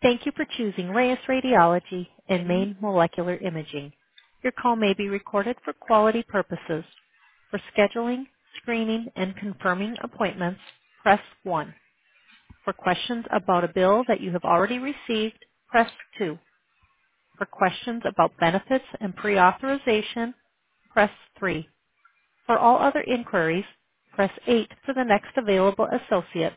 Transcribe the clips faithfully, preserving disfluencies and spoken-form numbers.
Thank you for choosing Reyes Radiology and Maine Molecular Imaging. Your call may be recorded for quality purposes. For scheduling, screening, and confirming appointments, press one. For questions about a bill that you have already received, press two. For questions about benefits and pre-authorization, press three. For all other inquiries, press eight for the next available associate.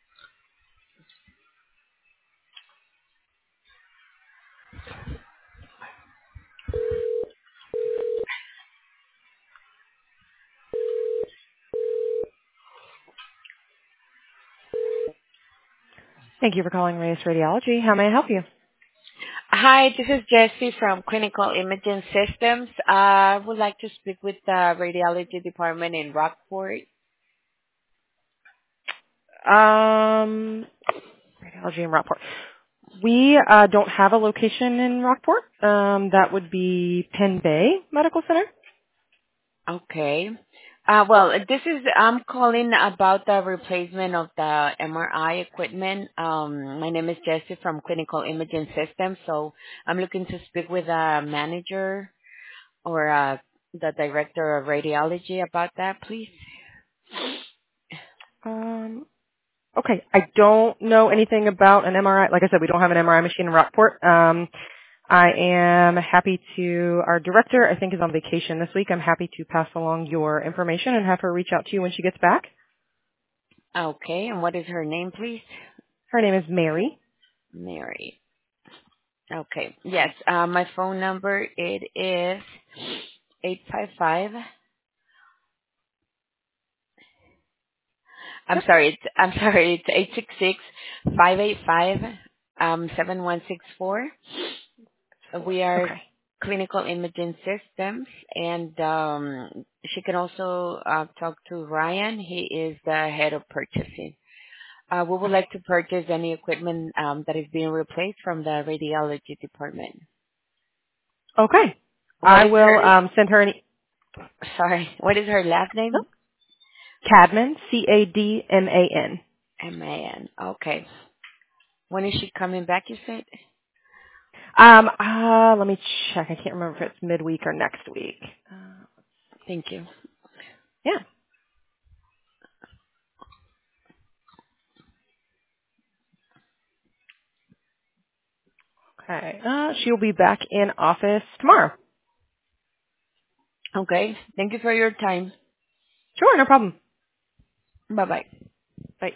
Thank you for calling Reyes Radiology. How may I help you? Hi, this is Jessie from Clinical Imaging Systems. I would like to speak with the radiology department in Rockport. Um, Radiology in Rockport. We uh, don't have a location in Rockport. Um, that would be Penn Bay Medical Center. Okay. Uh, well, this is, I'm calling about the replacement of the M R I equipment. Um, my name is Jessie from Clinical Imaging Systems, so I'm looking to speak with a manager or uh, the director of radiology about that, please. Um, okay, I don't know anything about an M R I. Like I said, we don't have an M R I machine in Rockport. Um, I am happy to, our director, I think, is on vacation this week. I'm happy to pass along your information and have her reach out to you when she gets back. Okay, and what is her name, please? Her name is Mary. Mary. Okay. Yes. Uh, my phone number it is eight five five. I'm Yep. sorry. It's, I'm sorry. It's eight six six five eight five um seven one six four. Four. We are Okay. clinical imaging systems, and um, she can also uh, talk to Ryan. He is the head of purchasing. Uh, we would Okay. like to purchase any equipment um, that is being replaced from the radiology department. Okay. What I is will her? um, send her an e- Sorry. What is her last no, name? Cadman, C A D M A N. M A N. Okay. When is she coming back, you said? Um, uh, let me check. I can't remember if it's midweek or next week. Uh, Thank you. yeah. Okay. Uh, she'll be back in office tomorrow. Okay. Thank you for your time. Sure, no problem. Bye-bye. Bye.